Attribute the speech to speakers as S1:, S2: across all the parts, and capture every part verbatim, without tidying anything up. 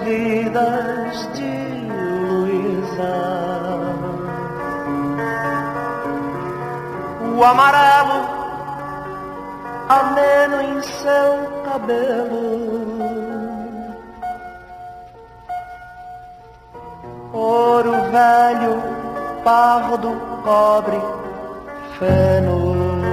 S1: vidas de Luísa. O amarelo ameno em seu cabelo, ouro velho, pardo, cobre, feno.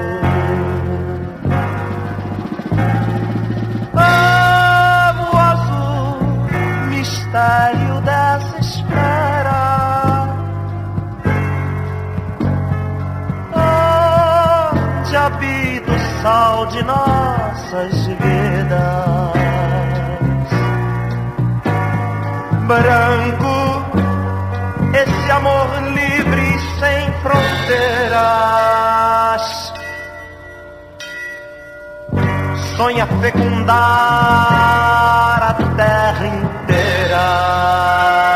S1: Amo o azul, mistério dessa espera, onde habita o sal de nossas vidas. Branco, esse amor livre e sem fronteiras, sonha fecundar a terra inteira.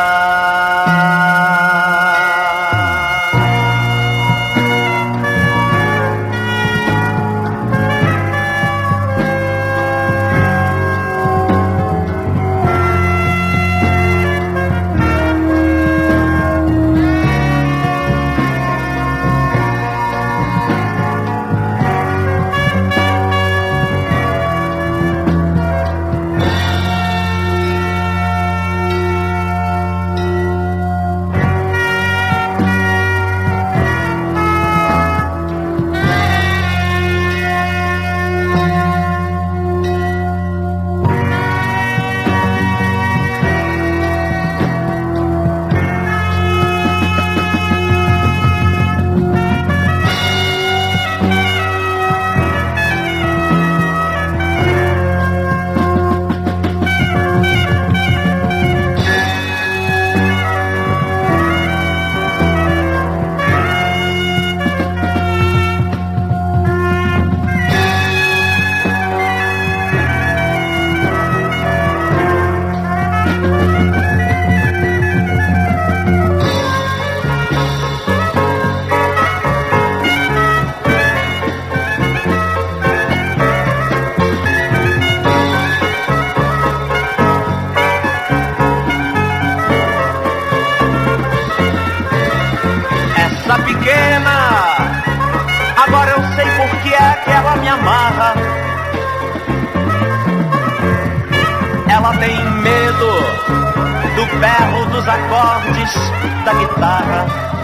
S1: Ela tem medo do berro dos acordes da guitarra.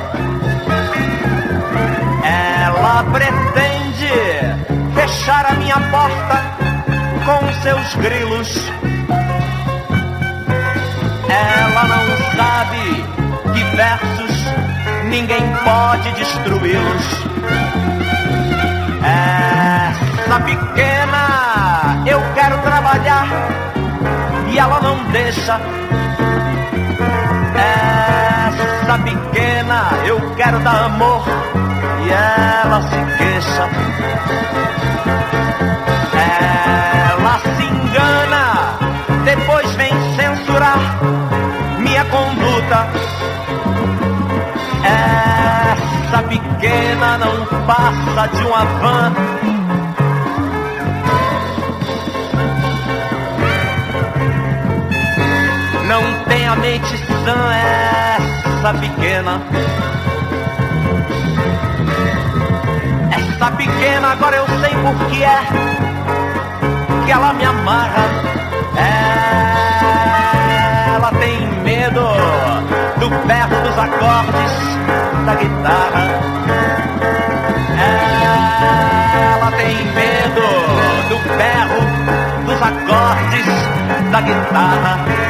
S1: Ela pretende fechar a minha porta com seus grilos. Ela não sabe que versos ninguém pode destruí-los. Essa pequena eu quero trabalhar e ela não deixa. Essa pequena eu quero dar amor e ela se queixa. Ela se engana, depois vem censurar minha conduta. Essa pequena não passa de uma van. Não tem a mente sã essa pequena. Essa pequena agora eu sei por que é que ela me amarra. Ela tem medo do berro dos acordes da guitarra. Ela tem medo do berro dos acordes da guitarra.